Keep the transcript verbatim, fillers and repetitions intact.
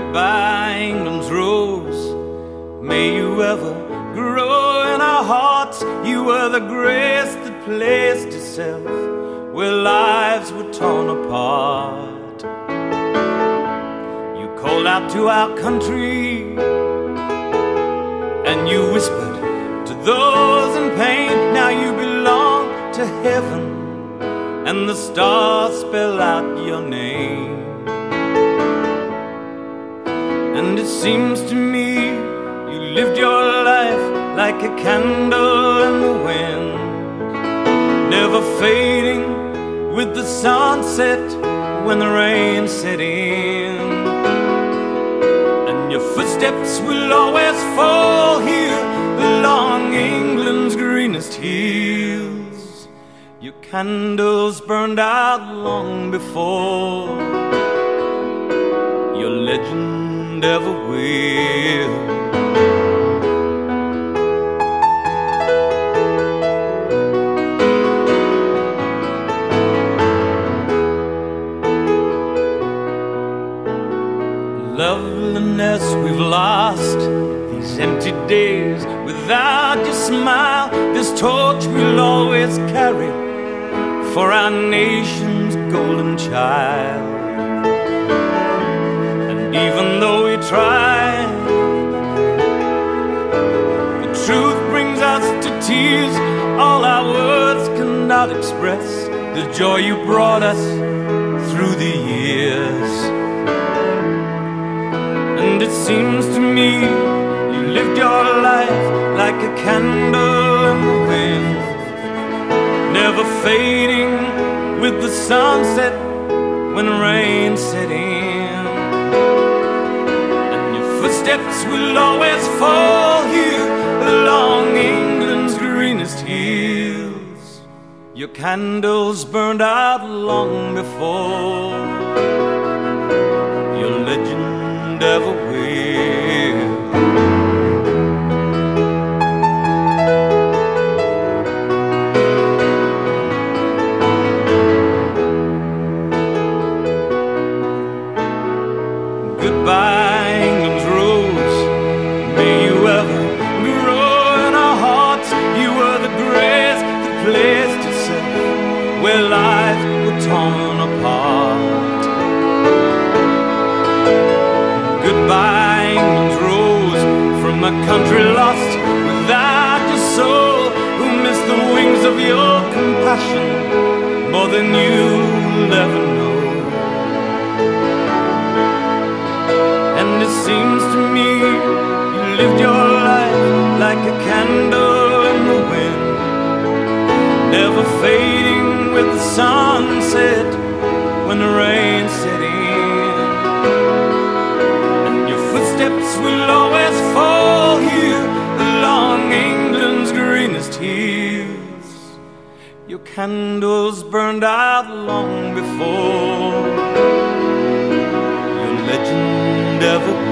Goodbye, England's rose. May you ever grow in our hearts. You were the grace that placed itself where lives were torn apart. You called out to our country, and you whispered to those in pain, now you belong to heaven, and the stars spell out your name. And it seems to me you lived your life like a candle in the wind, never fading with the sunset when the rain set in. And your footsteps will always fall here along England's greenest hills. Your candles burned out long before your legend ever will. Loveliness we've lost, these empty days without your smile, this torch we'll always carry for our nation's golden child. And even though we try, the truth brings us to tears. All our words cannot express the joy you brought us through the years. And it seems to me you lived your life like a candle in the wind, never fading with the sunset when rain set in. And your footsteps will always fall here along England's greenest hills. Your candles burned out long before your legend ever will. Goodbye, England's rose. May you ever grow in our hearts. You were the grace that placed itself where lives were torn apart. Goodbye, England's rose, from a country lost without your soul, who missed the wings of your compassion more than you'll ever know. And it seems to me you lived your life like a candle in the wind, never fading with the sunset when the rain set in. And your footsteps will always fall here along England's greenest hills. Your candles burned out long before your legend ever will.